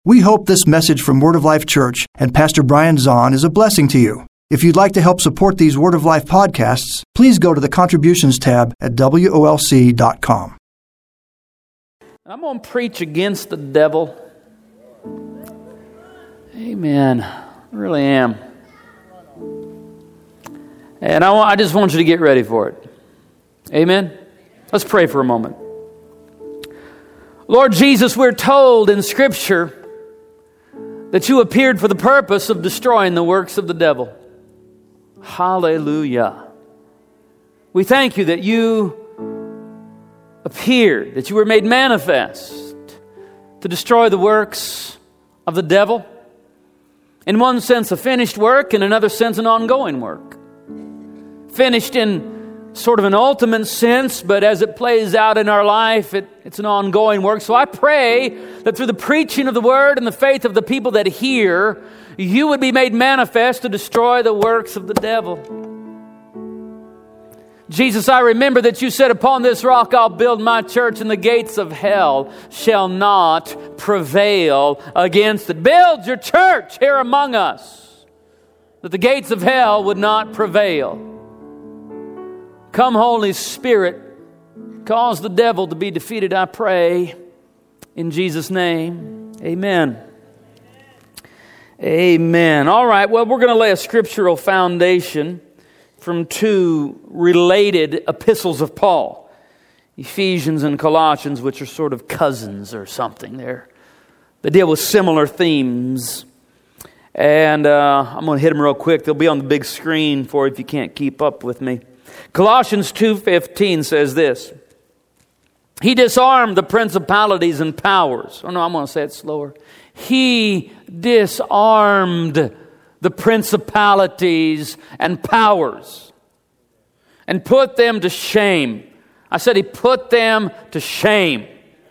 We hope this message from Word of Life Church and Pastor Brian Zahn is a blessing to you. If you'd like to help support these Word of Life podcasts, please go to the Contributions tab at WOLC.com. I'm going to preach against the devil. Amen. I really am. And I just want you to get ready for it. Amen. Let's pray for a moment. Lord Jesus, we're told in Scripture that you appeared for the purpose of destroying the works of the devil. Hallelujah. We thank you that you appeared, that you were made manifest to destroy the works of the devil. In one sense, a finished work, in another sense, an ongoing work. Finished in sort of an ultimate sense, but as it plays out in our life, it's an ongoing work. So I pray that through the preaching of the Word and the faith of the people that hear, you would be made manifest to destroy the works of the devil. Jesus, I remember that you said, upon this rock I'll build my church, and the gates of hell shall not prevail against it. Build your church here among us, that the gates of hell would not prevail. Come, Holy Spirit, cause the devil to be defeated, I pray, in Jesus' name. Amen. Amen. All right, well, we're going to lay a scriptural foundation from two related epistles of Paul, Ephesians and Colossians, which are sort of cousins or something. They deal with similar themes. And I'm going to hit them real quick. They'll be on the big screen for you if you can't keep up with me. Colossians 2:15 says this: He disarmed the principalities and powers. Oh no, I'm going to say it slower. He disarmed the principalities and powers and put them to shame. I said he put them to shame,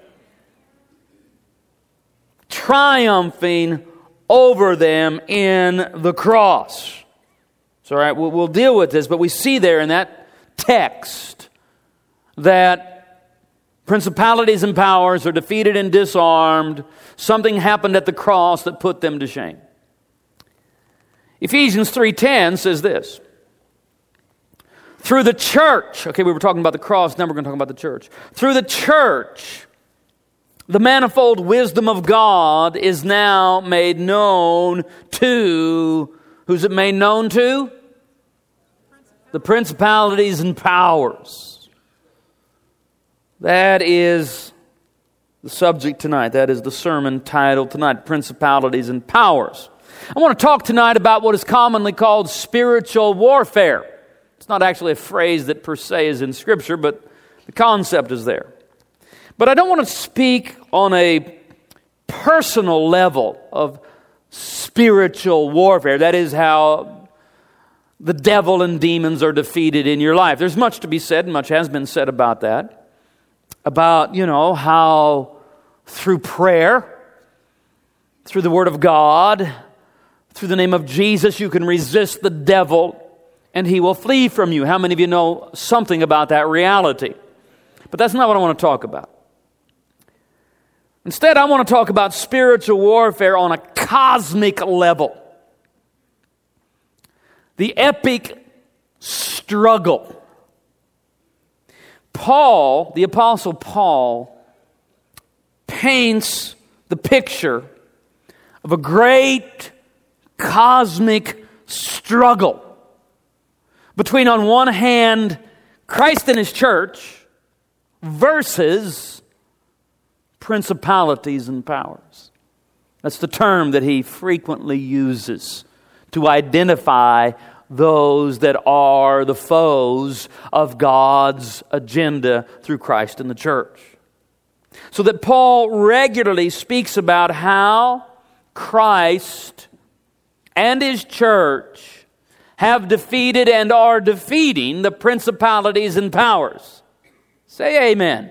triumphing over them in the cross. It's all right, we'll deal with this, but we see there in that text that principalities and powers are defeated and disarmed. Something happened at the cross that put them to shame. Ephesians 3:10 says this: through the church, okay, we were talking about the cross, now we're going to talk about the church. Through the church, the manifold wisdom of God is now made known to, who's it made known to? The principalities and powers. That is the subject tonight. That is the sermon title tonight, Principalities and Powers. I want to talk tonight about what is commonly called spiritual warfare. It's not actually a phrase that per se is in Scripture, but the concept is there. But I don't want to speak on a personal level of spiritual warfare. That is how the devil and demons are defeated in your life. There's much to be said, and much has been said about that. About, how through prayer, through the Word of God, through the name of Jesus, you can resist the devil and he will flee from you. How many of you know something about that reality? But that's not what I want to talk about. Instead, I want to talk about spiritual warfare on a cosmic level. The epic struggle. Paul, the Apostle Paul, paints the picture of a great cosmic struggle between, on one hand, Christ and His church versus principalities and powers. That's the term that he frequently uses to identify those that are the foes of God's agenda through Christ and the church. So that Paul regularly speaks about how Christ and His church have defeated and are defeating the principalities and powers. Say amen.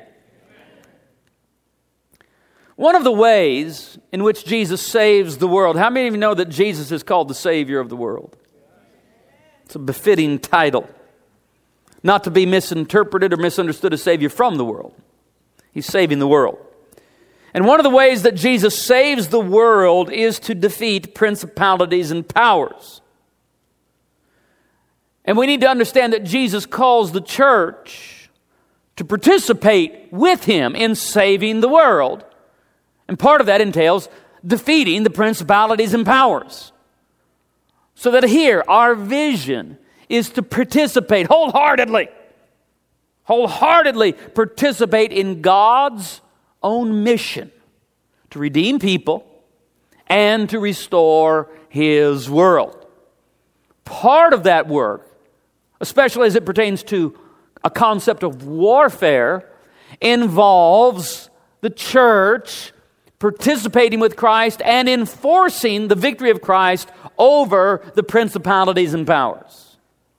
One of the ways in which Jesus saves the world, how many of you know that Jesus is called the Savior of the world? It's a befitting title. Not to be misinterpreted or misunderstood as Savior from the world. He's saving the world. And one of the ways that Jesus saves the world is to defeat principalities and powers. And we need to understand that Jesus calls the church to participate with Him in saving the world. And part of that entails defeating the principalities and powers. So that here, our vision is to participate wholeheartedly participate in God's own mission to redeem people and to restore His world. Part of that work, especially as it pertains to a concept of warfare, involves the church participating with Christ and enforcing the victory of Christ over the principalities and powers.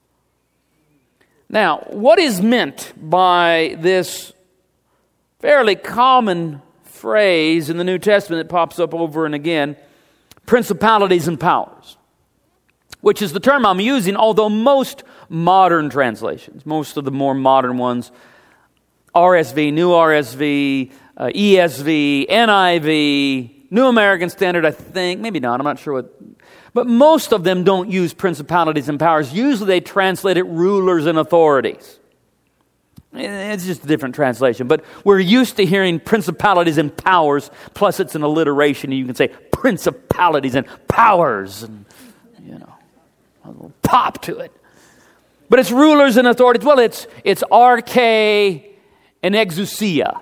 Now, what is meant by this fairly common phrase in the New Testament that pops up over and again, principalities and powers, which is the term I'm using, although most modern translations, most of the more modern ones, RSV, New RSV, ESV, NIV, New American Standard, I think, maybe not, I'm not sure what, but most of them don't use principalities and powers. Usually they translate it rulers and authorities. It's just a different translation, but we're used to hearing principalities and powers, plus it's an alliteration. You can say principalities and powers, and a little pop to it. But it's rulers and authorities. Well, it's arche and exousia,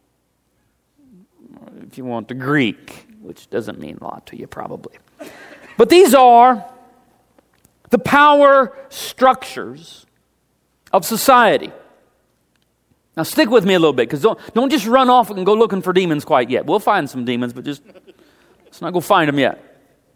if you want the Greek, which doesn't mean a lot to you probably. But these are the power structures of society. Now stick with me a little bit, because don't just run off and go looking for demons quite yet. We'll find some demons, but let's not go find them yet.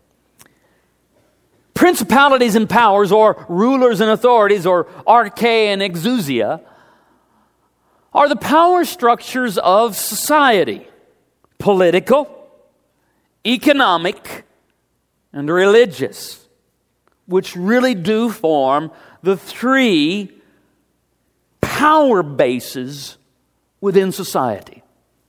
Principalities and powers, or rulers and authorities, or arche and exousia, are the power structures of society: political, economic, and religious, which really do form the three power bases within society.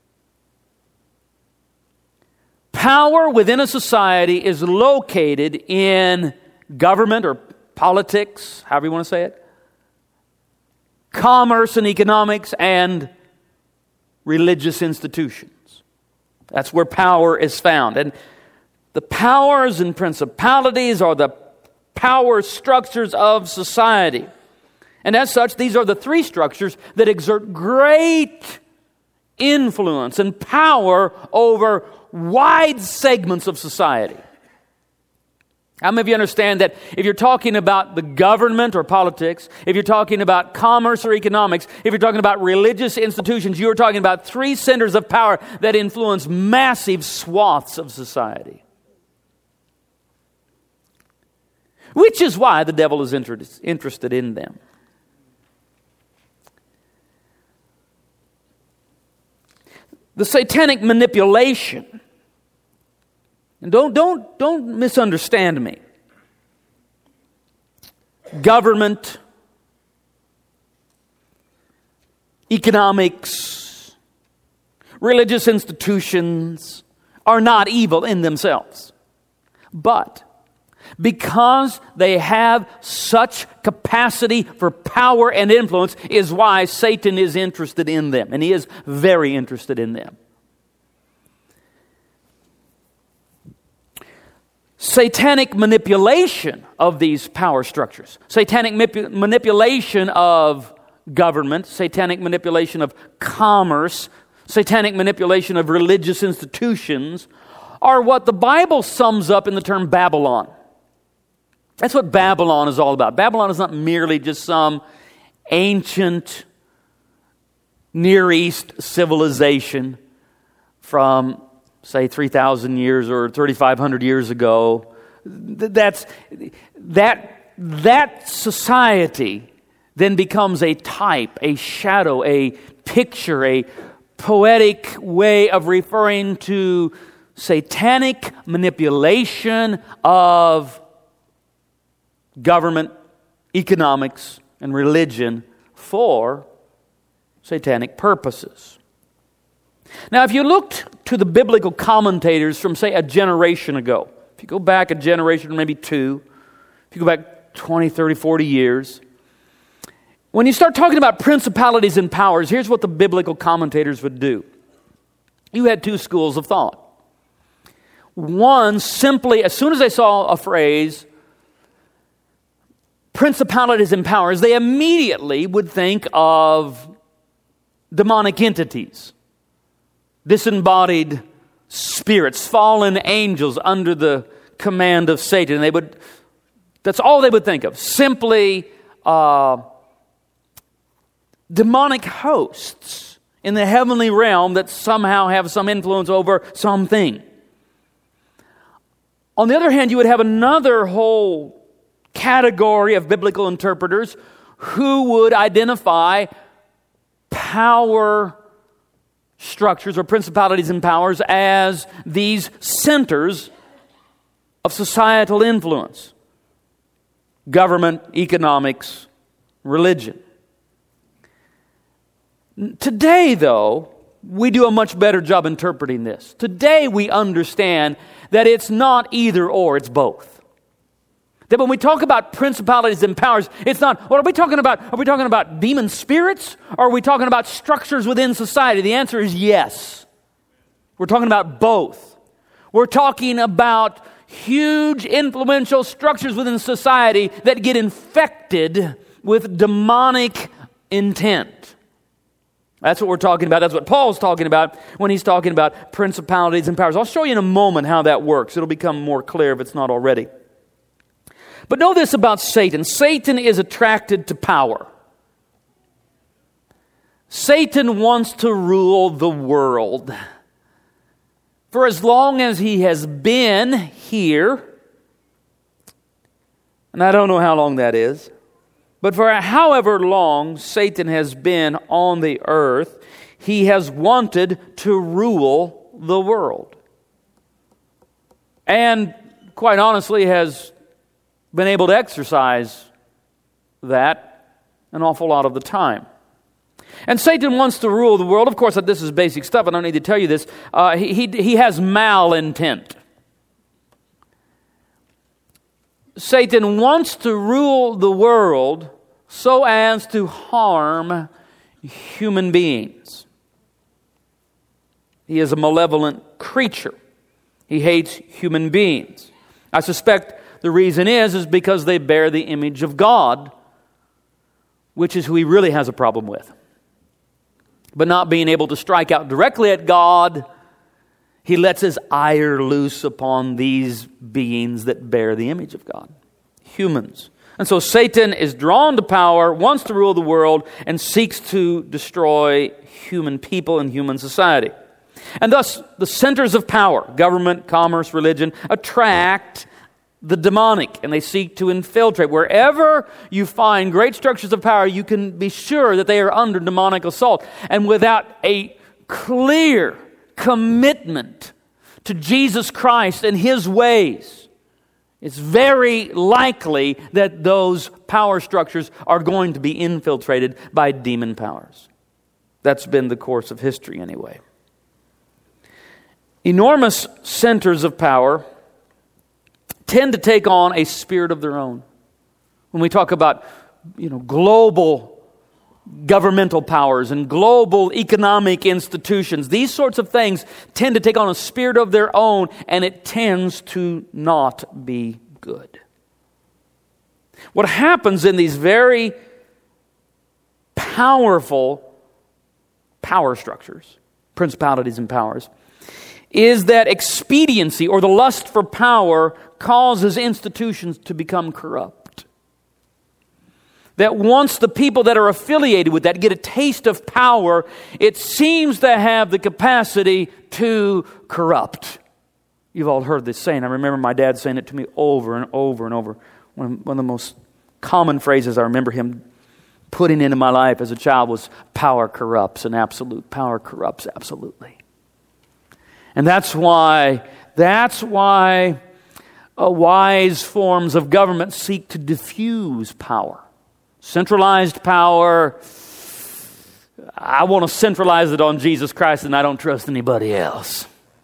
Power within a society is located in government or politics, however you want to say it, commerce and economics, and religious institutions. That's where power is found. And the powers and principalities are the power structures of society. And as such, these are the three structures that exert great influence and power over wide segments of society. How many of you understand that if you're talking about the government or politics, if you're talking about commerce or economics, if you're talking about religious institutions, you're talking about three centers of power that influence massive swaths of society? Which is why the devil is interested in them. The satanic manipulation, and don't misunderstand me. Government, economics, religious institutions are not evil in themselves. But because they have such capacity for power and influence is why Satan is interested in them. And he is very interested in them. Satanic manipulation of these power structures, satanic manipulation of government, satanic manipulation of commerce, satanic manipulation of religious institutions are what the Bible sums up in the term Babylon. That's what Babylon is all about. Babylon is not merely just some ancient Near East civilization from, say, 3,000 years or 3,500 years ago. That society then becomes a type, a shadow, a picture, a poetic way of referring to satanic manipulation of government, economics, and religion for satanic purposes. Now, if you looked to the biblical commentators from, say, a generation ago, if you go back a generation, maybe two, if you go back 20, 30, 40 years, when you start talking about principalities and powers, here's what the biblical commentators would do. You had two schools of thought. One, simply, as soon as they saw a phrase, principalities and powers, they immediately would think of demonic entities, disembodied spirits, fallen angels under the command of Satan. That's all they would think of. Simply demonic hosts in the heavenly realm that somehow have some influence over something. On the other hand, you would have another whole category of biblical interpreters who would identify power structures or principalities and powers as these centers of societal influence: government, economics, religion. Today, though, we do a much better job interpreting this. Today, we understand that it's not either or, it's both. That when we talk about principalities and powers, it's not, what are we talking about? Are we talking about demon spirits? Or are we talking about structures within society? The answer is yes. We're talking about both. We're talking about huge influential structures within society that get infected with demonic intent. That's what we're talking about. That's what Paul's talking about when he's talking about principalities and powers. I'll show you in a moment how that works. It'll become more clear if it's not already. But know this about Satan. Satan is attracted to power. Satan wants to rule the world. For as long as he has been here, and I don't know how long that is, but for however long Satan has been on the earth, he has wanted to rule the world. And quite honestly has been able to exercise that an awful lot of the time. And Satan wants to rule the world. Of course, this is basic stuff. I don't need to tell you this. He has malintent. Satan wants to rule the world so as to harm human beings. He is a malevolent creature. He hates human beings. I suspect the reason is because they bear the image of God, which is who he really has a problem with. But not being able to strike out directly at God, he lets his ire loose upon these beings that bear the image of God, humans. And so Satan is drawn to power, wants to rule the world, and seeks to destroy human people and human society. And thus, the centers of power, government, commerce, religion, attract the demonic, and they seek to infiltrate. Wherever you find great structures of power, you can be sure that they are under demonic assault. And without a clear commitment to Jesus Christ and His ways, it's very likely that those power structures are going to be infiltrated by demon powers. That's been the course of history anyway. Enormous centers of power tend to take on a spirit of their own. When we talk about, global governmental powers and global economic institutions, these sorts of things tend to take on a spirit of their own, and it tends to not be good. What happens in these very powerful power structures, principalities and powers, is that expediency or the lust for power causes institutions to become corrupt. That once the people that are affiliated with that get a taste of power, it seems to have the capacity to corrupt. You've all heard this saying. I remember my dad saying it to me over and over and over. One of the most common phrases I remember him putting into my life as a child was, power corrupts, and absolute power corrupts absolutely. And that's why wise forms of government seek to diffuse power. Centralized power I want to centralize it on Jesus Christ and I don't trust anybody else.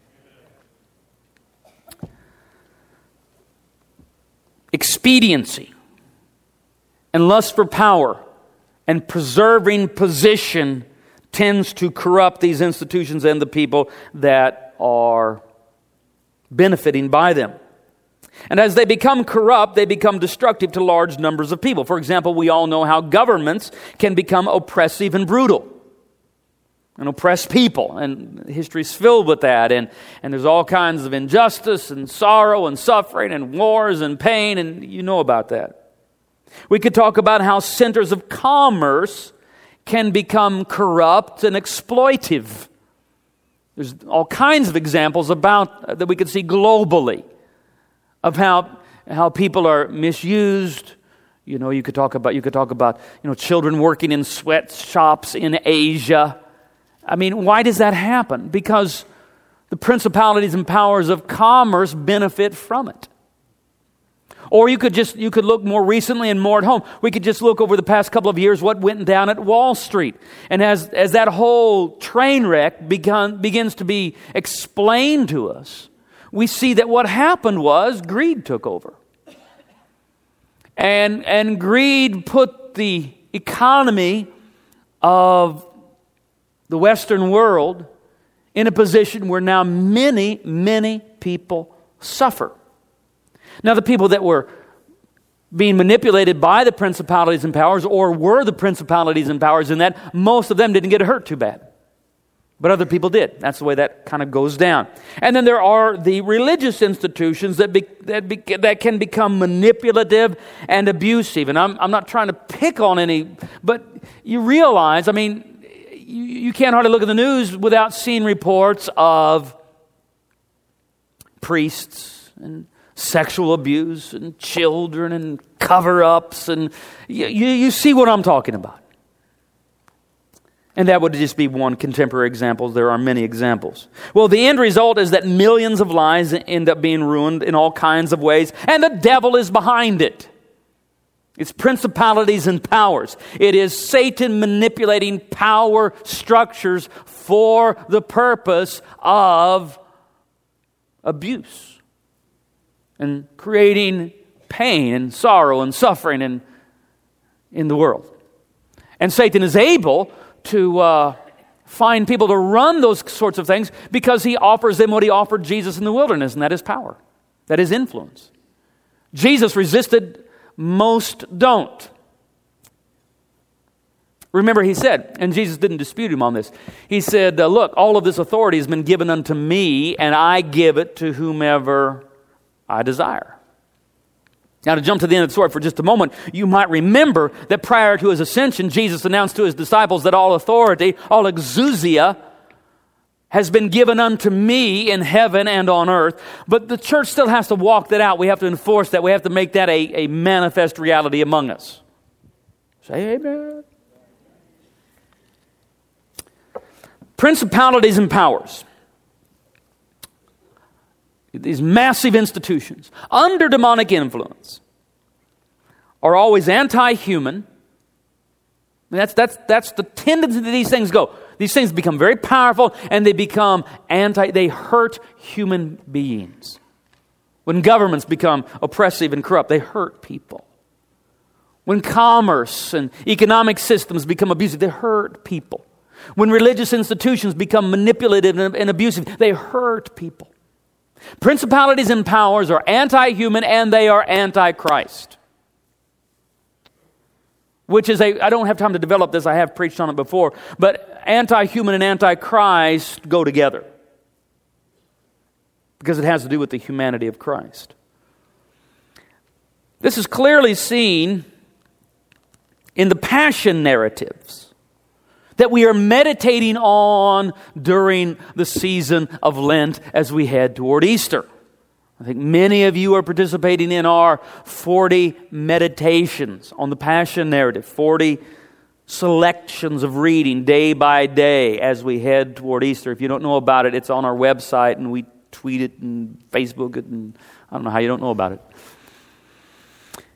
Expediency and lust for power and preserving position tends to corrupt these institutions and the people that are benefiting by them. And as they become corrupt, they become destructive to large numbers of people. For example, we all know how governments can become oppressive and brutal and oppress people. And history's filled with that. And there's all kinds of injustice and sorrow and suffering and wars and pain, and you know about that. We could talk about how centers of commerce can become corrupt and exploitive. There's all kinds of examples about that we could see globally of how people are misused. You know, you could talk about children working in sweatshops in Asia. I mean, why does that happen? Because the principalities and powers of commerce benefit from it. Or you could look more recently and more at home. We could just look over the past couple of years what went down at Wall Street. And as that whole train wreck begins to be explained to us, we see that what happened was greed took over. And greed put the economy of the Western world in a position where now many, many people suffer. Now, the people that were being manipulated by the principalities and powers, or were the principalities and powers in that, most of them didn't get hurt too bad. But other people did. That's the way that kind of goes down. And then there are the religious institutions that can become manipulative and abusive. And I'm not trying to pick on any, but you realize, I mean, you can't hardly look at the news without seeing reports of priests and sexual abuse and children and cover-ups, and you see what I'm talking about. And that would just be one contemporary example. There are many examples. Well, the end result is that millions of lives end up being ruined in all kinds of ways, and the devil is behind it. It's principalities and powers. It is Satan manipulating power structures for the purpose of abuse and creating pain and sorrow and suffering in the world. And Satan is able to find people to run those sorts of things because he offers them what he offered Jesus in the wilderness, and that is power. That is influence. Jesus resisted, most don't. Remember, he said, and Jesus didn't dispute him on this, he said, look, all of this authority has been given unto me, and I give it to whomever I desire. Now, to jump to the end of the story for just a moment, you might remember that prior to his ascension, Jesus announced to his disciples that all authority, all exousia, has been given unto me in heaven and on earth. But the church still has to walk that out. We have to enforce that. We have to make that a manifest reality among us. Say amen. Principalities and powers. These massive institutions under demonic influence are always anti-human. And that's the tendency that these things go. These things become very powerful and they hurt human beings. When governments become oppressive and corrupt, they hurt people. When commerce and economic systems become abusive, they hurt people. When religious institutions become manipulative and abusive, they hurt people. Principalities and powers are anti-human and they are anti-Christ. Which is I don't have time to develop this, I have preached on it before, but anti-human and anti-Christ go together. Because it has to do with the humanity of Christ. This is clearly seen in the passion narratives that we are meditating on during the season of Lent as we head toward Easter. I think many of you are participating in our 40 meditations on the Passion narrative, 40 selections of reading day by day as we head toward Easter. If you don't know about it, it's on our website and we tweet it and Facebook it, and I don't know how you don't know about it.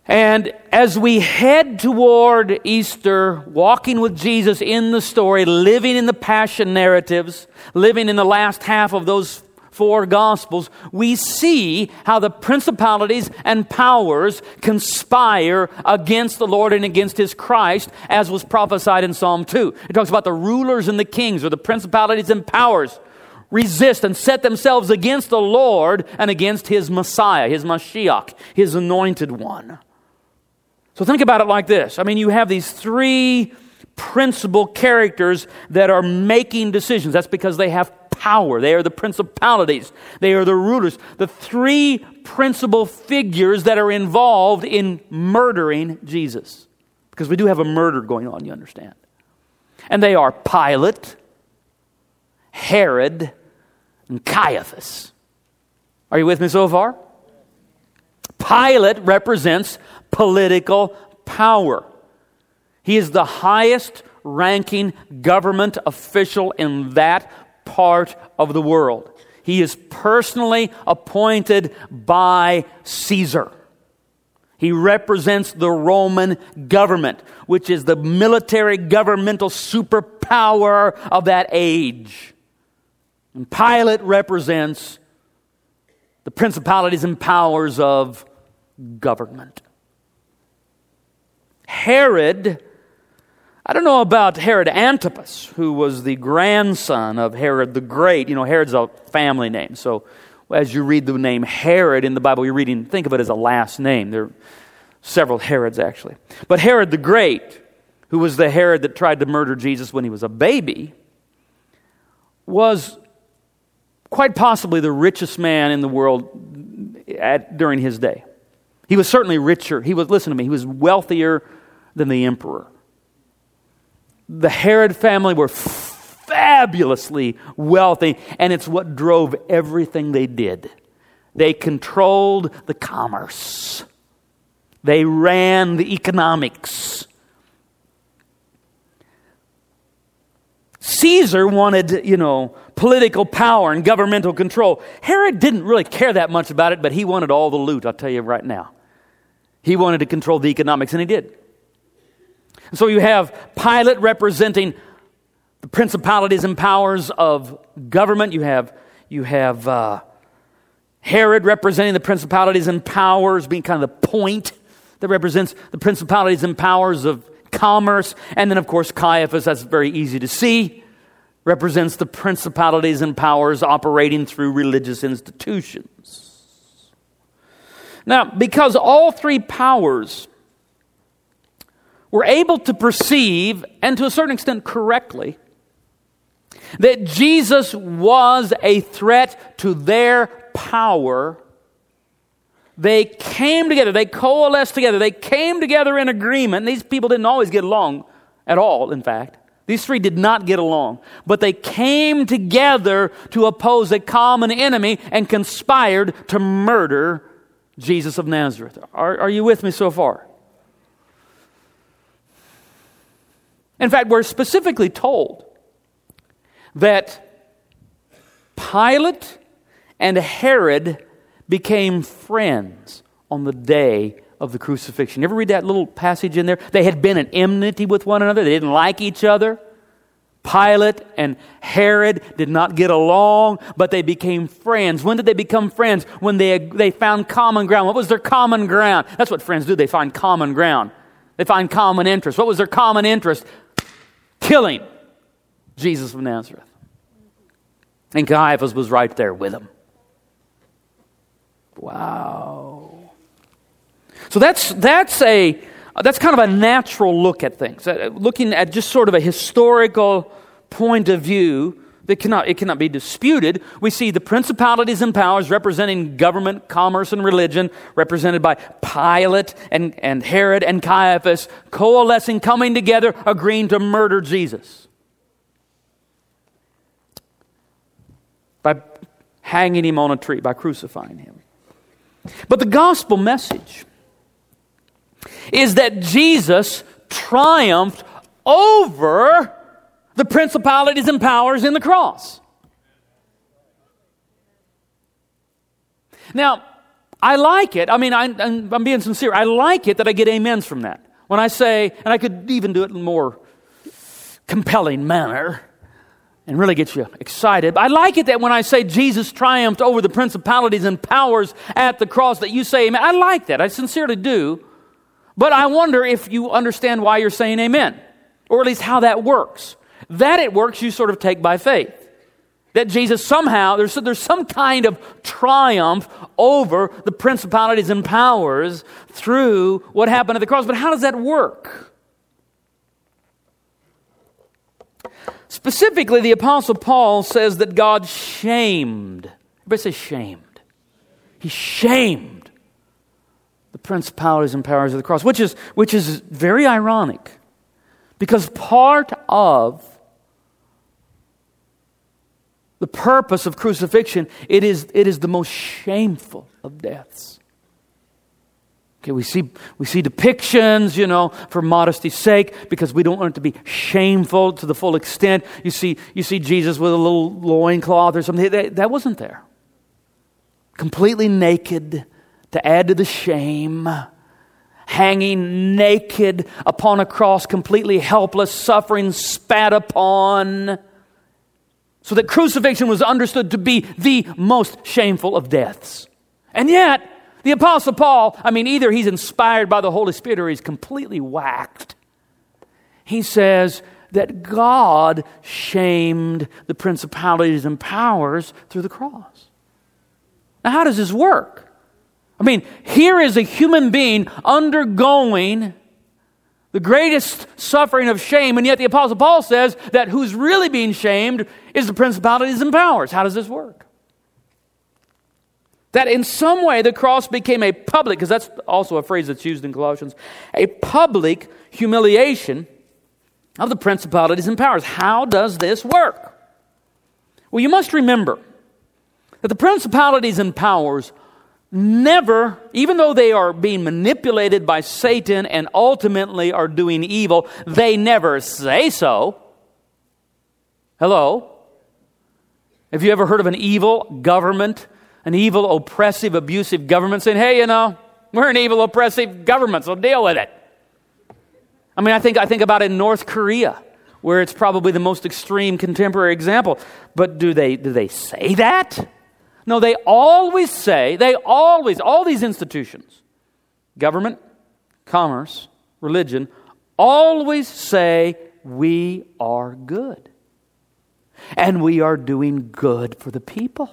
And as we head toward Easter, walking with Jesus in the story, living in the Passion narratives, living in the last half of those 4 Gospels, we see how the principalities and powers conspire against the Lord and against His Christ, as was prophesied in Psalm 2. It talks about the rulers and the kings, or the principalities and powers, resist and set themselves against the Lord and against His Messiah, His Mashiach, His anointed one. So think about it like this. I mean, you have these 3 principal characters that are making decisions. That's because they have power. They are the principalities. They are the rulers. The 3 principal figures that are involved in murdering Jesus. Because we do have a murder going on, you understand. And they are Pilate, Herod, and Caiaphas. Are you with me so far? Pilate represents political power. He is the highest ranking government official in that part of the world. He is personally appointed by Caesar. He represents the Roman government, which is the military governmental superpower of that age. And Pilate represents the principalities and powers of government. Herod, I don't know about Herod Antipas, who was the grandson of Herod the Great. You know, Herod's a family name. So as you read the name Herod in the Bible, you're reading, think of it as a last name. There are several Herods, actually. But Herod the Great, who was the Herod that tried to murder Jesus when he was a baby, was quite possibly the richest man in the world during his day. He was certainly richer. He was wealthier than the emperor. The Herod family were fabulously wealthy, and it's what drove everything they did. They controlled the commerce. They ran the economics. Caesar wanted, political power and governmental control. Herod didn't really care that much about it, but he wanted all the loot, I'll tell you right now. He wanted to control the economics, and he did. So you have Pilate representing the principalities and powers of government. You have Herod representing the principalities and powers, being kind of the point that represents the principalities and powers of commerce. And then, of course, Caiaphas, that's very easy to see, represents the principalities and powers operating through religious institutions. Now, because all 3 powers were able to perceive, and to a certain extent correctly, that Jesus was a threat to their power, they came together, they coalesced together, they came together in agreement. These people didn't always get along at all, in fact. These 3 did not get along, but they came together to oppose a common enemy and conspired to murder Jesus of Nazareth. Are you with me so far? In fact, we're specifically told that Pilate and Herod became friends on the day of the crucifixion. You ever read that little passage in there? They had been in enmity with one another. They didn't like each other. Pilate and Herod did not get along, but they became friends. When did they become friends? When they found common ground. What was their common ground? That's what friends do. They find common ground. They find common interest. What was their common interest? Killing Jesus of Nazareth. And Caiaphas was right there with him. Wow. So that's kind of a natural look at things. Looking at just sort of a historical point of view, it cannot be disputed. We see the principalities and powers representing government, commerce, and religion, represented by Pilate and Herod and Caiaphas, coalescing, coming together, agreeing to murder Jesus by hanging him on a tree, by crucifying him. But the gospel message is that Jesus triumphed over the principalities and powers in the cross. Now, I like it. I mean, I'm being sincere. I like it that I get amens from that. When I say, and I could even do it in a more compelling manner and really get you excited. I like it that when I say Jesus triumphed over the principalities and powers at the cross, that you say amen. I like that. I sincerely do. But I wonder if you understand why you're saying amen, or at least how that works. That it works, you sort of take by faith. That Jesus somehow, there's some kind of triumph over the principalities and powers through what happened at the cross. But how does that work? Specifically, the Apostle Paul says that God shamed. Everybody say shamed. He shamed the principalities and powers of the cross, which is very ironic, because part of the purpose of crucifixion, it is the most shameful of deaths. Okay, we see depictions, for modesty's sake, because we don't want it to be shameful to the full extent. You see Jesus with a little loincloth or something. That wasn't there. Completely naked to add to the shame. Hanging naked upon a cross, completely helpless, suffering, spat upon. So that crucifixion was understood to be the most shameful of deaths. And yet, the Apostle Paul, either he's inspired by the Holy Spirit or he's completely whacked. He says that God shamed the principalities and powers through the cross. Now, how does this work? Here is a human being undergoing the greatest suffering of shame, and yet the Apostle Paul says that who's really being shamed is the principalities and powers. How does this work? That in some way the cross became a public, because that's also a phrase that's used in Colossians, a public humiliation of the principalities and powers. How does this work? Well, you must remember that the principalities and powers never, even though they are being manipulated by Satan and ultimately are doing evil, they never say so. Hello? Have you ever heard of an evil government, an evil, oppressive, abusive government saying, hey, we're an evil, oppressive government, so deal with it? I think about it in North Korea, where it's probably the most extreme contemporary example. But do they say that? No, they always say, all these institutions, government, commerce, religion, always say, we are good. And we are doing good for the people.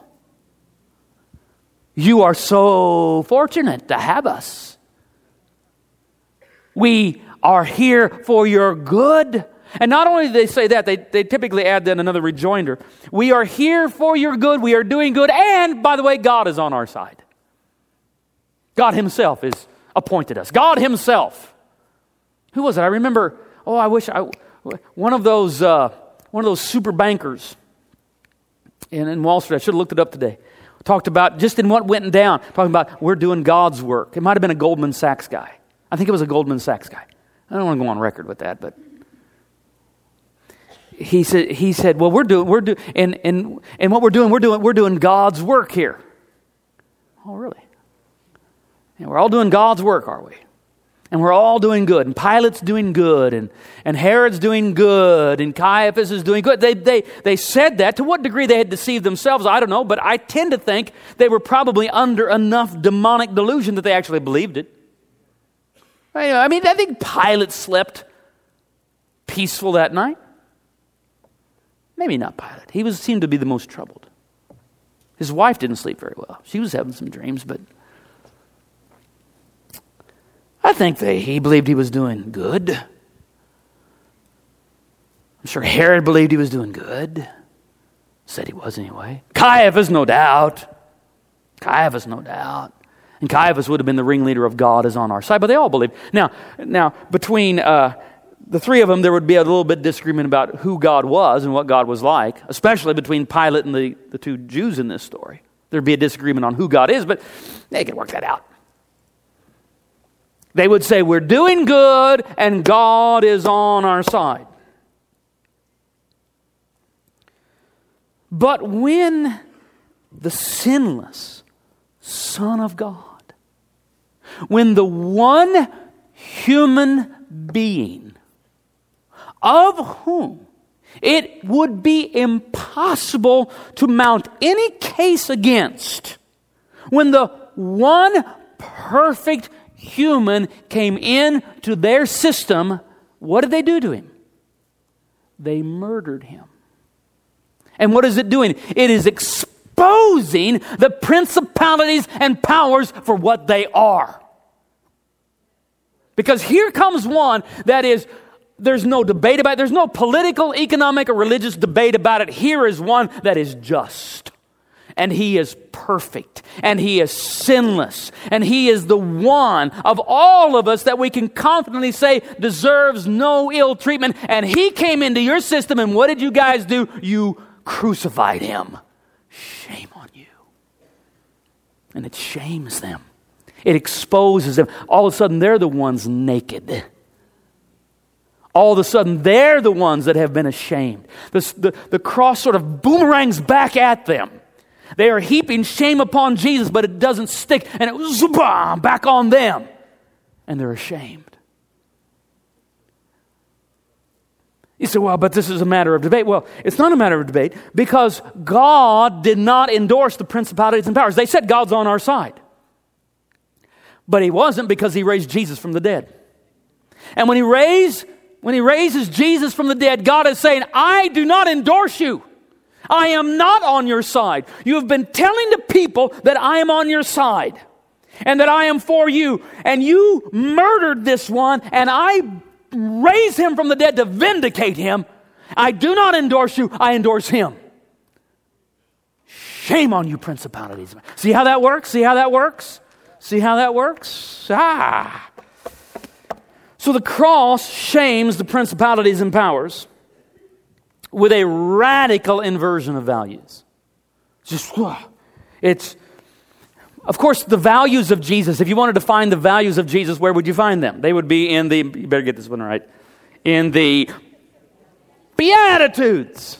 You are so fortunate to have us. We are here for your good. And not only do they say that, they typically add then another rejoinder. We are here for your good, we are doing good, and by the way, God is on our side. God Himself has appointed us. God Himself. Who was it? I remember, one of those super bankers in Wall Street, I should have looked it up today, talked about just in what went down, talking about we're doing God's work. It might have been a Goldman Sachs guy. I think it was a Goldman Sachs guy. I don't want to go on record with that, but he said, well, we're doing God's work here. Oh, really? And we're all doing God's work, are we? And we're all doing good. And Pilate's doing good. And Herod's doing good. And Caiaphas is doing good. They said that. To what degree they had deceived themselves, I don't know. But I tend to think they were probably under enough demonic delusion that they actually believed it. I think Pilate slept peaceful that night. Maybe not Pilate. He seemed to be the most troubled. His wife didn't sleep very well. She was having some dreams, but I think he believed he was doing good. I'm sure Herod believed he was doing good. Said he was anyway. Caiaphas, no doubt. And Caiaphas would have been the ringleader of God is on our side, but they all believed. Now between the three of them, there would be a little bit of disagreement about who God was and what God was like, especially between Pilate and the two Jews in this story. There'd be a disagreement on who God is, but they could work that out. They would say, we're doing good and God is on our side. But when the sinless Son of God when the one human being of whom it would be impossible to mount any case against, when the one perfect human came into their system, what did they do to him? They murdered him. And what is it doing? It is exposing the principalities and powers for what they are. Because here comes one that is, there's no debate about it. There's no political, economic, or religious debate about it. Here is one that is just. And he is perfect. And he is sinless. And he is the one of all of us that we can confidently say deserves no ill treatment. And he came into your system, and what did you guys do? You crucified him. Shame on you. And it shames them. It exposes them. All of a sudden, they're the ones naked. All of a sudden, they're the ones that have been ashamed. The cross sort of boomerangs back at them. They are heaping shame upon Jesus, but it doesn't stick. And it was back on them. And they're ashamed. You say, well, but this is a matter of debate. Well, it's not a matter of debate because God did not endorse the principalities and powers. They said God's on our side. But he wasn't, because he raised Jesus from the dead. And when he raises Jesus from the dead, God is saying, I do not endorse you. I am not on your side. You have been telling the people that I am on your side and that I am for you. And you murdered this one, and I raised him from the dead to vindicate him. I do not endorse you. I endorse him. Shame on you, principalities. See how that works? See how that works? See how that works? So the cross shames the principalities and powers with a radical inversion of values. It's, of course, the values of Jesus. If you wanted to find the values of Jesus, where would you find them? They would be in the, you better get this one right, in the Beatitudes.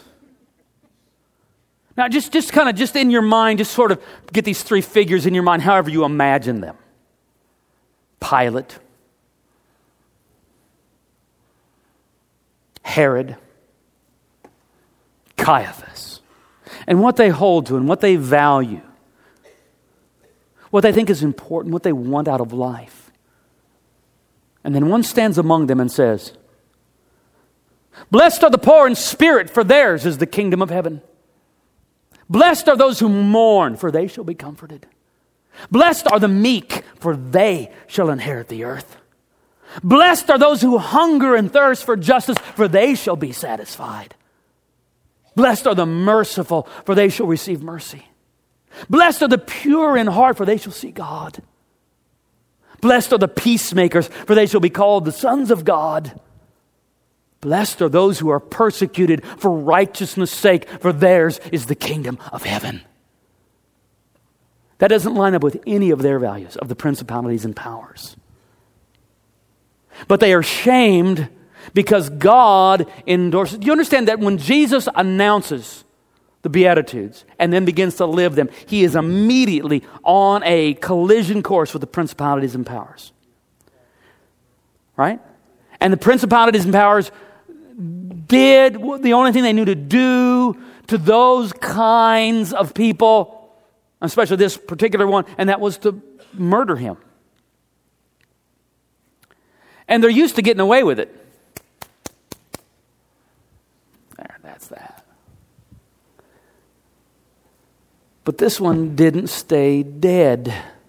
Now, just in your mind, just sort of get these three figures in your mind, however you imagine them. Pilate, Herod, Caiaphas, and what they hold to and what they value, what they think is important, what they want out of life. And then one stands among them and says, blessed are the poor in spirit, for theirs is the kingdom of heaven. Blessed are those who mourn, for they shall be comforted. Blessed are the meek, for they shall inherit the earth. Blessed are those who hunger and thirst for justice, for they shall be satisfied. Blessed are the merciful, for they shall receive mercy. Blessed are the pure in heart, for they shall see God. Blessed are the peacemakers, for they shall be called the sons of God. Blessed are those who are persecuted for righteousness' sake, for theirs is the kingdom of heaven. That doesn't line up with any of their values, of the principalities and powers. But they are shamed because God endorses. Do you understand that when Jesus announces the Beatitudes and then begins to live them, he is immediately on a collision course with the principalities and powers? Right? And the principalities and powers did the only thing they knew to do to those kinds of people, especially this particular one, and that was to murder him. And they're used to getting away with it. There, that's that. But this one didn't stay dead.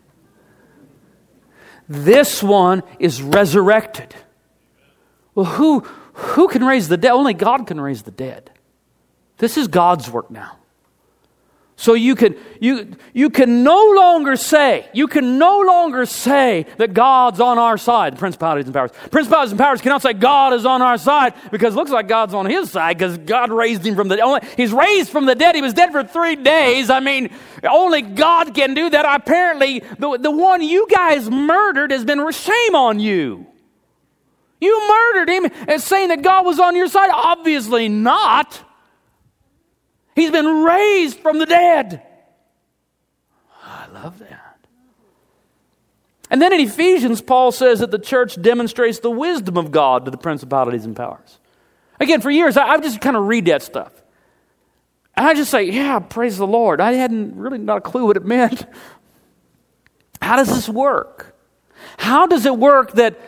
This one is resurrected. Well, who can raise the dead? Only God can raise the dead. This is God's work now. So you can no longer say that God's on our side, the principalities and powers. Principalities and powers cannot say God is on our side because it looks like God's on his side because God raised him from the dead. He's raised from the dead. He was dead for 3 days. I mean, only God can do that. Apparently, the one you guys murdered has been shame on you. You murdered him and saying that God was on your side. Obviously not. He's been raised from the dead. I love that. And then in Ephesians, Paul says that the church demonstrates the wisdom of God to the principalities and powers. Again, for years, I've just kind of read that stuff. And I just say, yeah, praise the Lord. I hadn't really not a clue what it meant. How does this work? How does it work that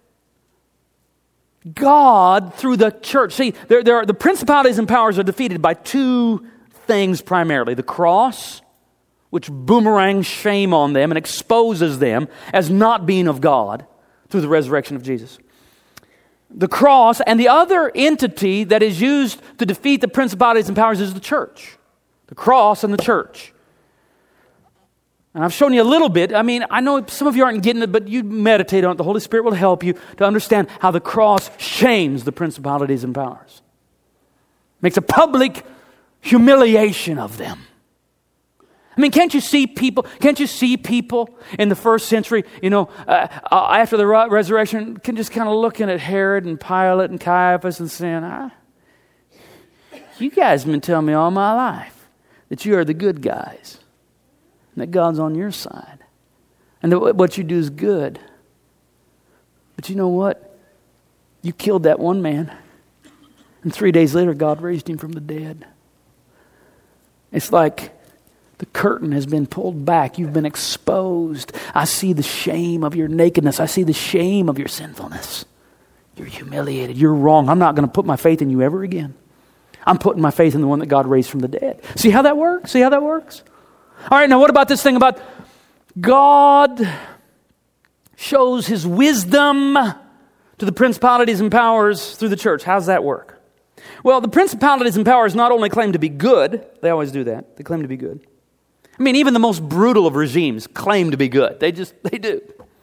God, through the church, see, the principalities and powers are defeated by two things primarily. The cross, which boomerangs shame on them and exposes them as not being of God through the resurrection of Jesus. The cross, and the other entity that is used to defeat the principalities and powers is the church. The cross and the church. And I've shown you a little bit. I mean, I know some of you aren't getting it, but you meditate on it. The Holy Spirit will help you to understand how the cross shames the principalities and powers. Makes a public humiliation of them. I mean, can't you see people in the first century, after the resurrection, can just kind of looking at Herod and Pilate and Caiaphas and saying, you guys have been telling me all my life that you are the good guys and that God's on your side and that what you do is good. But you know what? You killed that one man, and 3 days later, God raised him from the dead. It's like the curtain has been pulled back. You've been exposed. I see the shame of your nakedness. I see the shame of your sinfulness. You're humiliated. You're wrong. I'm not going to put my faith in you ever again. I'm putting my faith in the one that God raised from the dead. See how that works? See how that works? All right, now what about this thing about God shows His wisdom to the principalities and powers through the church? How's that work? Well, the principalities and powers not only claim to be good, they always do that. They claim to be good. I mean, even the most brutal of regimes claim to be good. They do.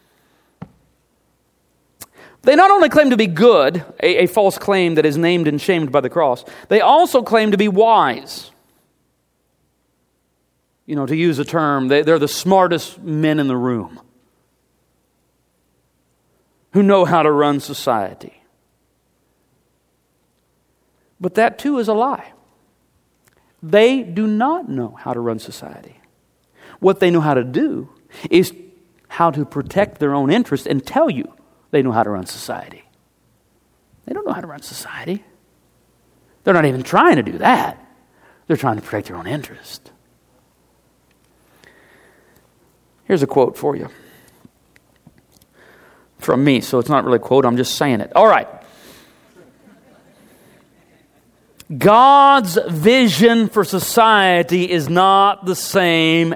They not only claim to be good, a false claim that is named and shamed by the cross, they also claim to be wise. To use a term, they're the smartest men in the room who know how to run society. But that too is a lie. They do not know how to run society. What they know how to do is how to protect their own interests and tell you they know how to run society. They don't know how to run society. They're not even trying to do that. They're trying to protect their own interest. Here's a quote for you. From me, so it's not really a quote, I'm just saying it. All right. God's vision for society is not the same.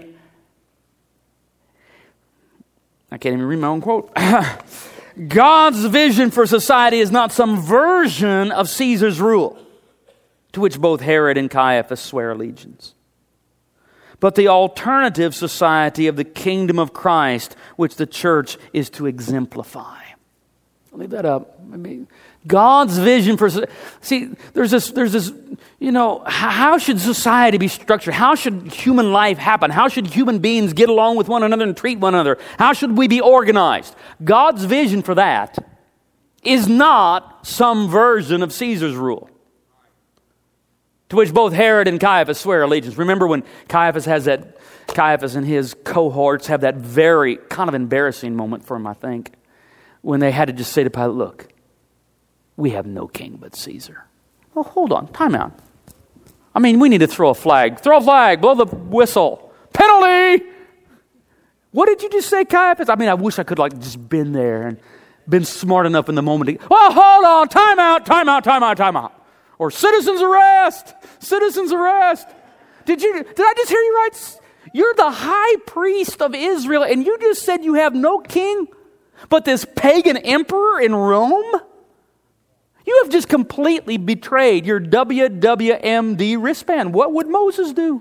I can't even read my own quote. God's vision for society is not some version of Caesar's rule, to which both Herod and Caiaphas swear allegiance, but the alternative society of the kingdom of Christ, which the church is to exemplify. I'll leave that up. I mean, God's vision for... See, there's this, how should society be structured? How should human life happen? How should human beings get along with one another and treat one another? How should we be organized? God's vision for that is not some version of Caesar's rule, to which both Herod and Caiaphas swear allegiance. Remember when Caiaphas and his cohorts have that very kind of embarrassing moment for him, I think, when they had to just say to Pilate, look, we have no king but Caesar. Well, hold on, time out. I mean, we need to throw a flag. Throw a flag, blow the whistle. Penalty! What did you just say, Caiaphas? I mean, I wish I could just been there and been smart enough in the moment to, well, hold on, time out. Or citizens arrest! Citizens arrest! Did I just hear you right? You're the high priest of Israel, and you just said you have no king but this pagan emperor in Rome? You have just completely betrayed your WWMD wristband. What would Moses do?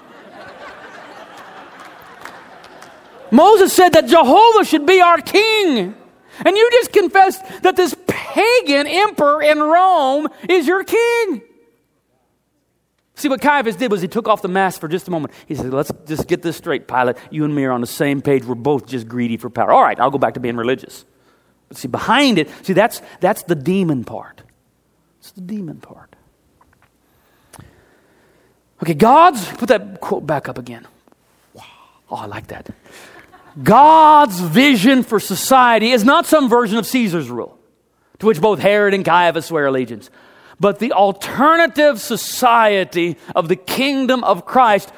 Moses said that Jehovah should be our king. And you just confessed that this pagan emperor in Rome is your king. See, what Caiaphas did was he took off the mask for just a moment. He said, let's just get this straight, Pilate. You and me are on the same page. We're both just greedy for power. All right, I'll go back to being religious. But see, behind it, that's the demon part. It's the demon part. Okay, put that quote back up again. Wow. Oh, I like that. God's vision for society is not some version of Caesar's rule, to which both Herod and Caiaphas swear allegiance, but the alternative society of the kingdom of Christ.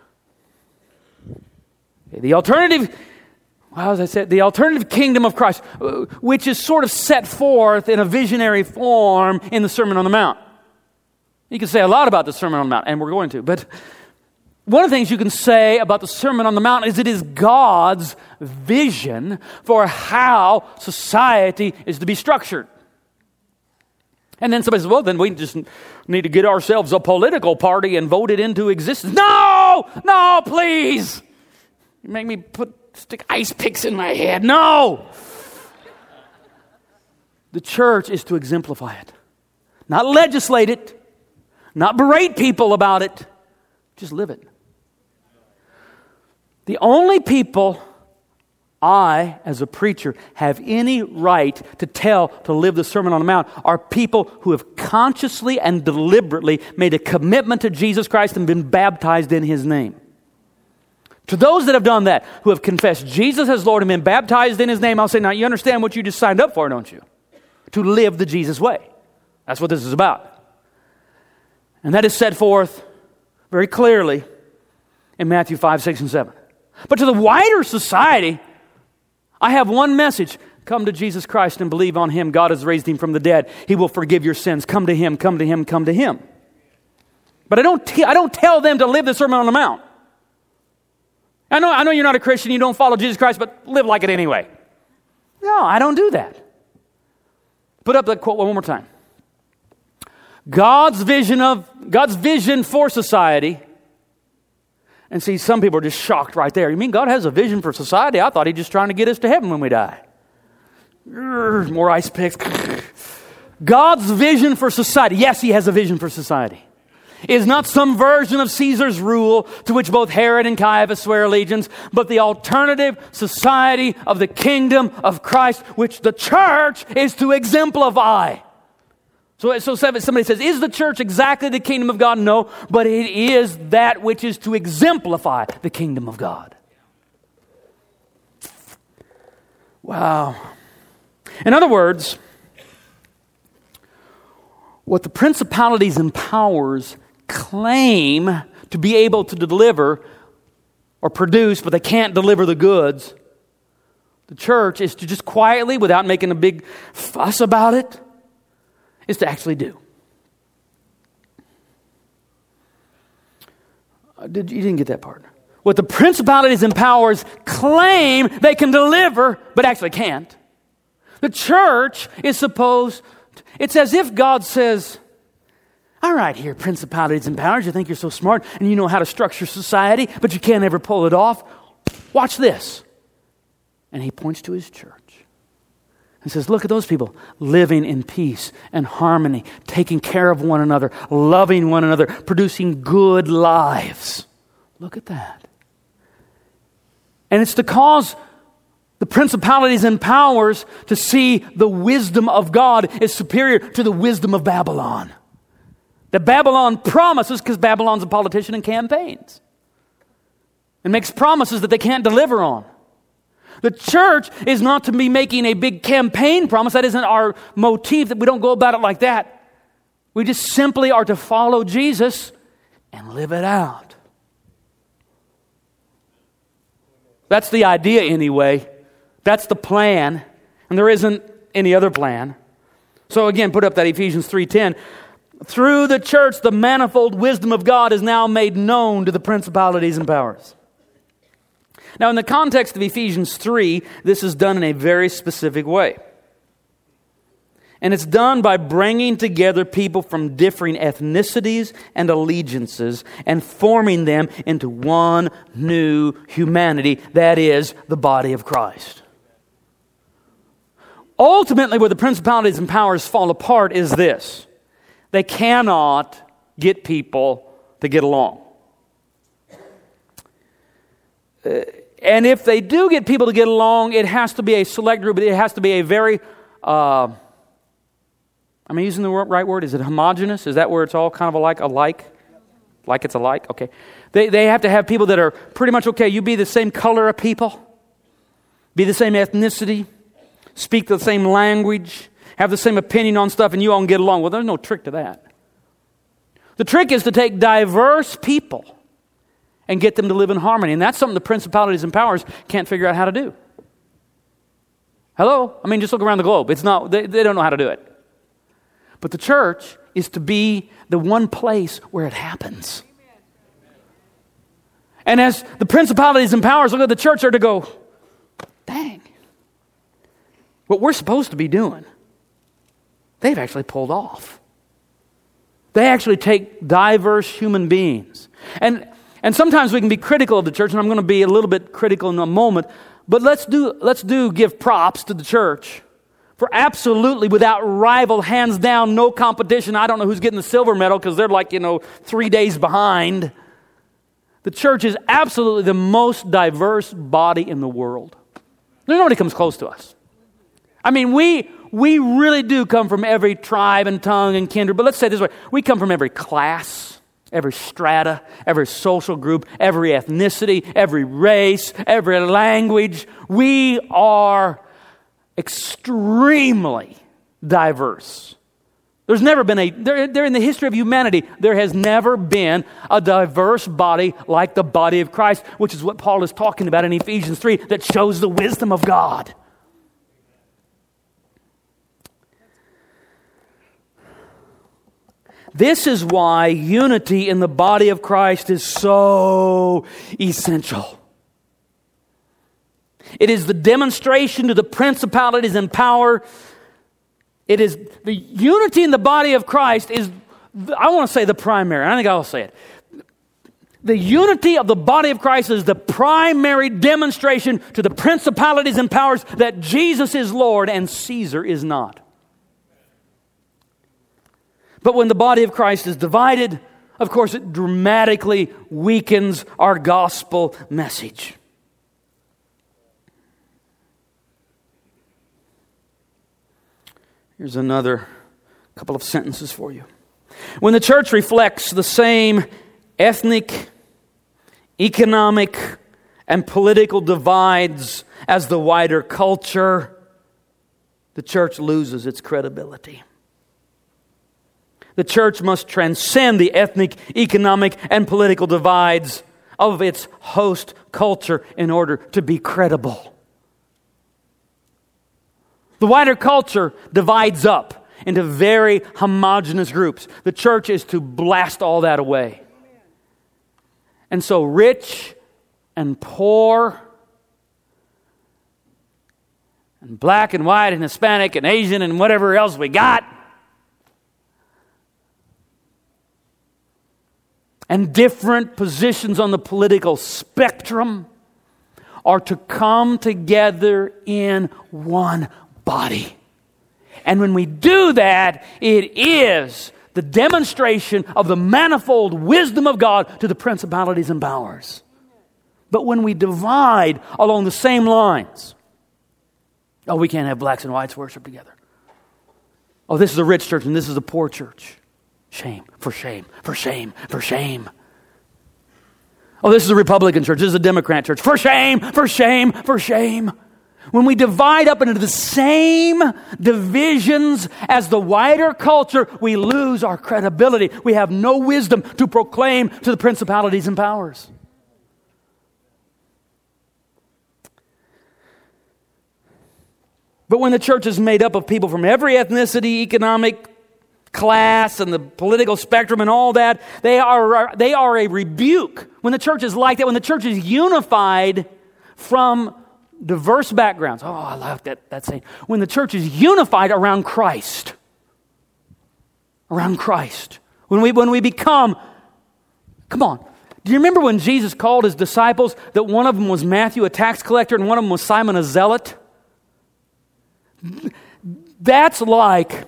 The alternative kingdom of Christ, which is sort of set forth in a visionary form in the Sermon on the Mount. You can say a lot about the Sermon on the Mount, and we're going to, but one of the things you can say about the Sermon on the Mount is it is God's vision for how society is to be structured. And then somebody says, well, then we just need to get ourselves a political party and vote it into existence. No, please. You make me stick ice picks in my head. No. The church is to exemplify it. Not legislate it. Not berate people about it. Just live it. The only people I, as a preacher, have any right to tell to live the Sermon on the Mount are people who have consciously and deliberately made a commitment to Jesus Christ and been baptized in His name. To those that have done that, who have confessed Jesus as Lord and been baptized in His name, I'll say, now you understand what you just signed up for, don't you? To live the Jesus way. That's what this is about. And that is set forth very clearly in Matthew 5, 6, and 7. But to the wider society, I have one message. Come to Jesus Christ and believe on Him. God has raised Him from the dead. He will forgive your sins. Come to Him, come to Him, come to Him. But I don't tell them to live the Sermon on the Mount. I know you're not a Christian, you don't follow Jesus Christ, but live like it anyway. No, I don't do that. Put up that quote one more time. God's vision for society. And see, some people are just shocked right there. You mean God has a vision for society? I thought He's just trying to get us to heaven when we die. More ice picks. God's vision for society. Yes, He has a vision for society. It is not some version of Caesar's rule to which both Herod and Caiaphas swear allegiance, but the alternative society of the kingdom of Christ, which the church is to exemplify. So somebody says, is the church exactly the kingdom of God? No, but it is that which is to exemplify the kingdom of God. Wow. In other words, what the principalities and powers claim to be able to deliver or produce, but they can't deliver the goods, the church is to just quietly, without making a big fuss about it, is to actually do. You didn't get that part. What the principalities and powers claim they can deliver, but actually can't. The church is supposed to, it's as if God says, all right, here, principalities and powers, you think you're so smart and you know how to structure society, but you can't ever pull it off. Watch this. And He points to His church. He says, look at those people living in peace and harmony, taking care of one another, loving one another, producing good lives. Look at that. And it's to cause the principalities and powers to see the wisdom of God is superior to the wisdom of Babylon. That Babylon promises, because Babylon's a politician and campaigns, and makes promises that they can't deliver on. The church is not to be making a big campaign promise. That isn't our motif. That we don't go about it like that. We just simply are to follow Jesus and live it out. That's the idea anyway. That's the plan. And there isn't any other plan. So again, put up that Ephesians 3:10. Through the church, the manifold wisdom of God is now made known to the principalities and powers. Now, in the context of Ephesians 3, this is done in a very specific way. And it's done by bringing together people from differing ethnicities and allegiances and forming them into one new humanity, that is, the body of Christ. Ultimately, where the principalities and powers fall apart is this. They cannot get people to get along. And if they do get people to get along, it has to be a select group. It has to be a very, am I using the right word? Is it homogeneous? Is that where it's all kind of alike? Like it's alike? Okay. They have to have people that are pretty much okay. You be the same color of people. be the same ethnicity, speak the same language, have the same opinion on stuff, and you all can get along. Well, there's no trick to that. The trick is to take diverse people and get them to live in harmony. And that's something the principalities and powers can't figure out how to do. Hello? I mean, just look around the globe. It's not, they don't know how to do it. But the church is to be the one place where it happens. And as the principalities and powers look at the church, they're to go, dang. What we're supposed to be doing, they've actually pulled off. They actually take diverse human beings. And sometimes we can be critical of the church, and I'm going to be a little bit critical in a moment, but let's give props to the church for absolutely, without rival, hands down, no competition. I don't know who's getting the silver medal because they're 3 days behind. The church is absolutely the most diverse body in the world. Nobody comes close to us. I mean, we really do come from every tribe and tongue and kindred, but let's say it this way. We come from every class, every strata, every social group, every ethnicity, every race, every language. We are extremely diverse. There's never been there in the history of humanity, there has never been a diverse body like the body of Christ, which is what Paul is talking about in Ephesians 3, that shows the wisdom of God. This is why unity in the body of Christ is so essential. It is the demonstration to the principalities and power. It is the unity in the body of Christ is, I want to say the primary. I think I'll say it. The unity of the body of Christ is the primary demonstration to the principalities and powers that Jesus is Lord and Caesar is not. But when the body of Christ is divided, of course, it dramatically weakens our gospel message. Here's another couple of sentences for you. When the church reflects the same ethnic, economic, and political divides as the wider culture, the church loses its credibility. The church must transcend the ethnic, economic, and political divides of its host culture in order to be credible. The wider culture divides up into very homogeneous groups. The church is to blast all that away. And so rich and poor and black and white and Hispanic and Asian and whatever else we got, and different positions on the political spectrum are to come together in one body. And when we do that, it is the demonstration of the manifold wisdom of God to the principalities and powers. But when we divide along the same lines, we can't have blacks and whites worship together. This is a rich church and this is a poor church. Shame, for shame, for shame, for shame. This is a Republican church, this is a Democrat church. For shame, for shame, for shame. When we divide up into the same divisions as the wider culture, we lose our credibility. We have no wisdom to proclaim to the principalities and powers. But when the church is made up of people from every ethnicity, economic class, and the political spectrum and all that, they are a rebuke. When the church is like that, when the church is unified from diverse backgrounds. I love that saying. When the church is unified around Christ. Around Christ. When we become, come on. Do you remember when Jesus called his disciples that one of them was Matthew, a tax collector, and one of them was Simon, a zealot? That's like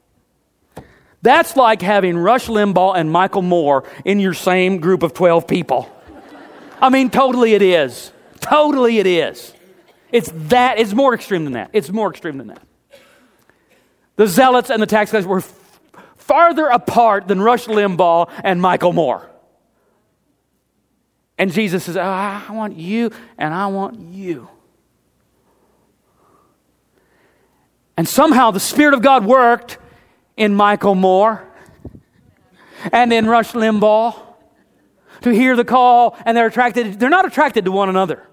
having Rush Limbaugh and Michael Moore in your same group of 12 people. I mean, totally it is. Totally it is. It's more extreme than that. It's more extreme than that. The zealots and the tax collectors were farther apart than Rush Limbaugh and Michael Moore. And Jesus says, I want you and I want you. And somehow the Spirit of God worked in Michael Moore and in Rush Limbaugh to hear the call, and they're not attracted to one another.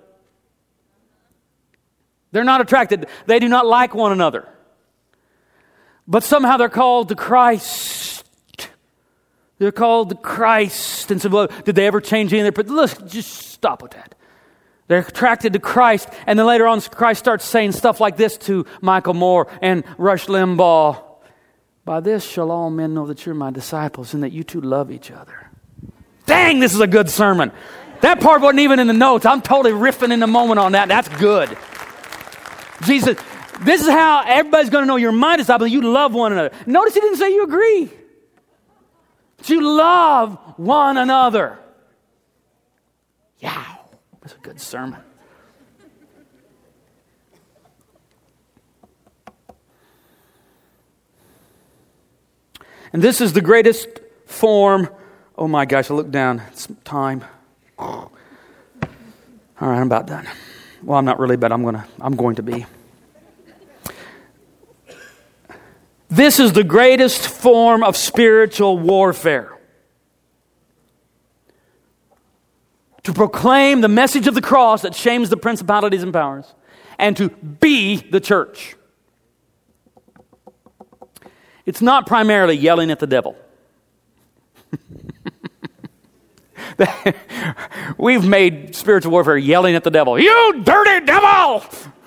They're not attracted. They do not like one another. But somehow they're called to Christ. They're called to Christ. And so, well, did they ever change any of their... Let's just stop with that. They're attracted to Christ. And then later on, Christ starts saying stuff like this to Michael Moore and Rush Limbaugh. By this shall all men know that you're my disciples and that you two love each other. Dang, this is a good sermon. That part wasn't even in the notes. I'm totally riffing in the moment on that. That's good. Jesus, this is how everybody's going to know you're my disciple. You love one another. Notice he didn't say you agree. But you love one another. Yeah, that's a good sermon. And this is the greatest form. Oh my gosh, I look down. It's time. All right, I'm about done. Well, I'm not really, but I'm going to be. This is the greatest form of spiritual warfare. To proclaim the message of the cross that shames the principalities and powers, and to be the church. It's not primarily yelling at the devil. We've made spiritual warfare yelling at the devil. You dirty devil!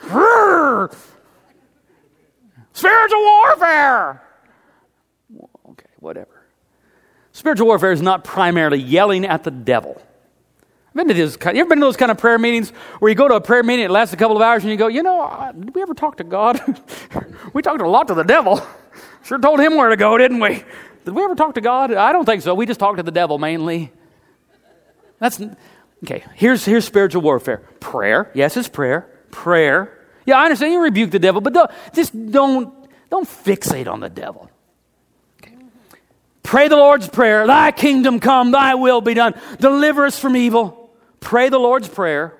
Spiritual warfare! Okay, whatever. Spiritual warfare is not primarily yelling at the devil. You ever been to those kind of prayer meetings where you go to a prayer meeting, it lasts a couple of hours, and you go, did we ever talk to God? We talked a lot to the devil. Sure told him where to go, didn't we? Did we ever talk to God? I don't think so. We just talked to the devil mainly. Here's spiritual warfare. Prayer. Yes, it's prayer. Prayer. Yeah, I understand you rebuke the devil, but don't fixate on the devil. Okay. Pray the Lord's Prayer. Thy kingdom come, thy will be done. Deliver us from evil. Pray the Lord's Prayer.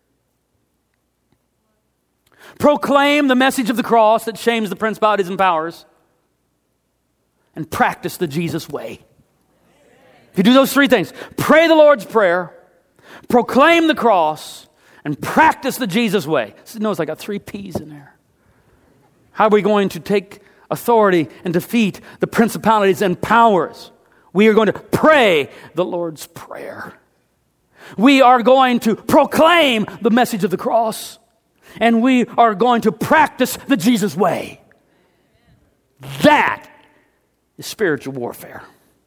Proclaim the message of the cross that shames the principalities and powers. And practice the Jesus way. If you do those three things, pray the Lord's Prayer, proclaim the cross, and practice the Jesus way. Notice I got 3 P's in there. How are we going to take authority and defeat the principalities and powers? We are going to pray the Lord's Prayer. We are going to proclaim the message of the cross, and we are going to practice the Jesus way. That is spiritual warfare.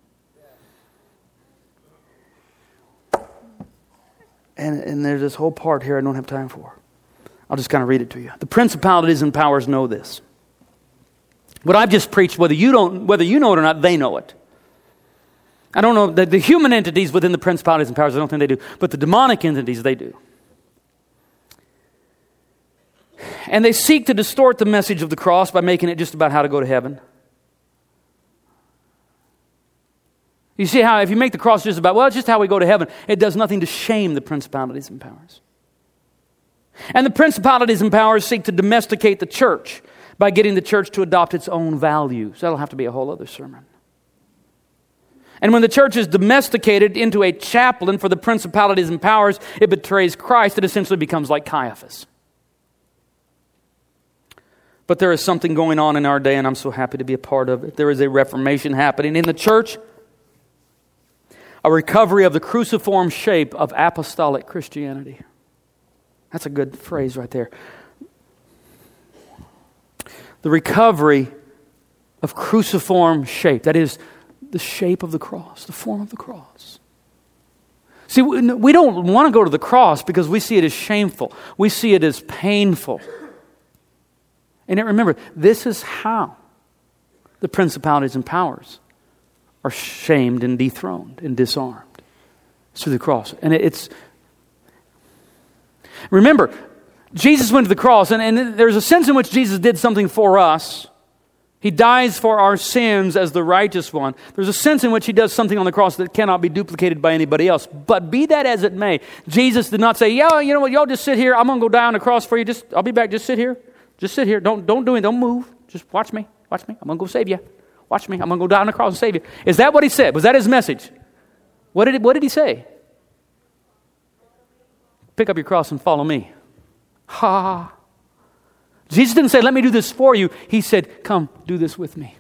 And there's this whole part here I don't have time for. I'll just kind of read it to you. The principalities and powers know this. What I've just preached, whether you know it or not, they know it. I don't know, the human entities within the principalities and powers, I don't think they do. But the demonic entities, they do. And they seek to distort the message of the cross by making it just about how to go to heaven. You see how if you make the cross just about, it's just how we go to heaven, it does nothing to shame the principalities and powers. And the principalities and powers seek to domesticate the church by getting the church to adopt its own values. That'll have to be a whole other sermon. And when the church is domesticated into a chaplain for the principalities and powers, it betrays Christ. It essentially becomes like Caiaphas. But there is something going on in our day, and I'm so happy to be a part of it. There is a reformation happening in the church. A recovery of the cruciform shape of apostolic Christianity. That's a good phrase right there. The recovery of cruciform shape. That is the shape of the cross, the form of the cross. See, we don't want to go to the cross because we see it as shameful. We see it as painful. And remember, this is how the principalities and powers are shamed and dethroned and disarmed. It's through the cross. And it's... Remember, Jesus went to the cross, and there's a sense in which Jesus did something for us. He dies for our sins as the righteous one. There's a sense in which he does something on the cross that cannot be duplicated by anybody else. But be that as it may, Jesus did not say, yeah, you know what, y'all just sit here. I'm going to go die on the cross for you. I'll be back. Just sit here. Just sit here. Don't do it. Don't move. Just watch me. Watch me. I'm going to go save you. Watch me. I'm going to go down the cross and save you. Is that what he said? Was that his message? What did he say? Pick up your cross and follow me. Ha. Jesus didn't say, let me do this for you. He said, come, do this with me.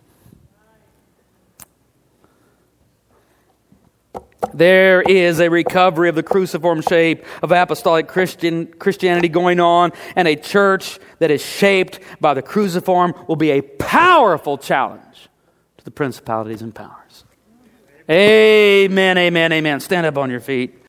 There is a recovery of the cruciform shape of apostolic Christianity going on, and a church that is shaped by the cruciform will be a powerful challenge to the principalities and powers. Amen, amen, amen. Stand up on your feet.